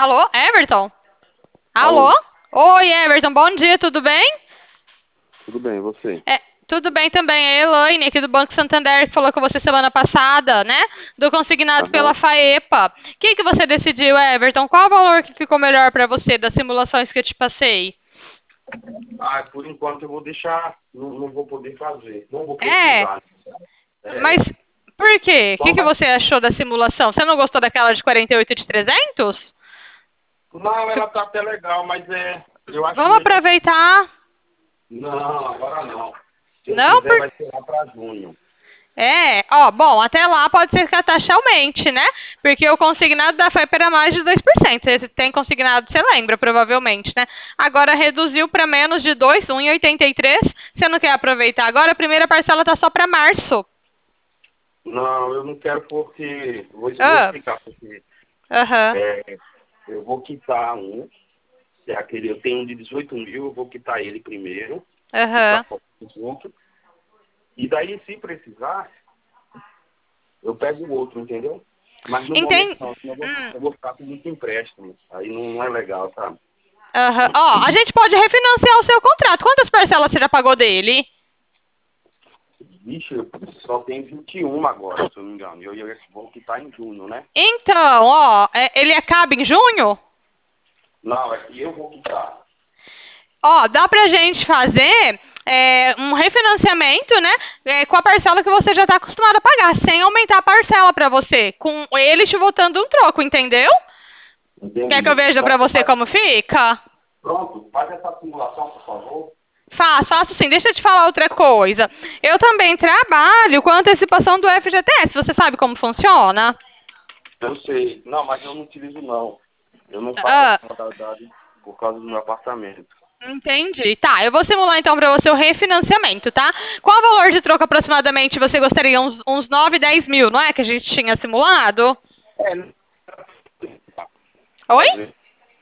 Alô, Everton? Alô? Alô, Oi, Everton, bom dia, tudo bem? tudo bem, e você? Tudo bem também, é a Elaine aqui do Banco Santander, que falou com você semana passada, né? Do consignado pela Aham. FAEPA. O que que você decidiu, Everton? Qual o valor que ficou melhor para você das simulações que eu te passei? Ah, por enquanto eu vou deixar, não vou poder fazer, não vou É, precisar. mas É, por quê? O que só que vai... você achou da simulação? Você não gostou daquela de 48 de 300? Não, ela tá até legal, mas eu acho Vamos mesmo assim. aproveitar. Não, agora não. Se eu Não, quiser, vai ser lá para junho. bom, até lá pode ser que a taxa aumente, né? Porque o consignado da FAEP era mais de 2%. Você tem consignado, você lembra, provavelmente, né? Agora reduziu para menos de 2, 1,83. Você não quer aproveitar agora? A primeira parcela tá só para março. Não, eu não quero porque... Vou Ah, explicar porque aham, é, eu vou quitar um, se é aquele, eu tenho um de 18 mil, eu vou quitar ele primeiro, quitar aham. só o outro, e daí se precisar, eu pego o outro, entendeu? Mas no momento Entende? não, senão Hum, eu vou ficar com muito empréstimo. Aí não é legal, sabe? aham. Ó, a gente pode refinanciar o seu contrato. Quantas parcelas você já pagou dele? Vixe, eu só tenho 21 agora, se eu não me engano. Eu vou quitar em junho, né? Então, ó, ele acaba em junho? Não, é que eu vou quitar. Ó, dá pra gente fazer um refinanciamento, né? Com a parcela que você já tá acostumado a pagar, sem aumentar a parcela pra você, com ele te voltando um troco, entendeu? Quer que eu Entendi. veja pra Pronto, você como fica? faz essa simulação, por favor. Faço sim. Deixa eu te falar outra coisa. Eu também trabalho com antecipação do FGTS. Você sabe como funciona? Eu sei. Não, mas eu não utilizo não. Eu não faço Ah, essa modalidade por causa do meu apartamento. entendi. Tá, eu vou simular então pra você o refinanciamento, tá? Qual o valor de troco aproximadamente você gostaria? Uns 9, 10 mil, não é que a gente tinha simulado? É, Oi? fazer.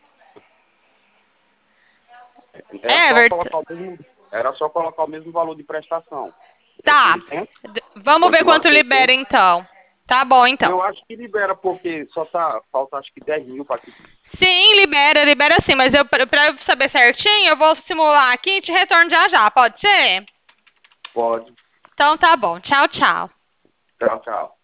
Era só Everton. colocar o mesmo, era só colocar o mesmo valor de prestação. Tá. Naquele tempo, Vamos ver continuar quanto sem libera tempo. então. Tá bom então. Eu acho que libera, porque falta acho que 10 mil para que Sim, libera sim, mas pra eu saber certinho, eu vou simular aqui e te retorno já já, pode ser? pode. Então tá bom. Tchau, tchau. Tchau, tchau.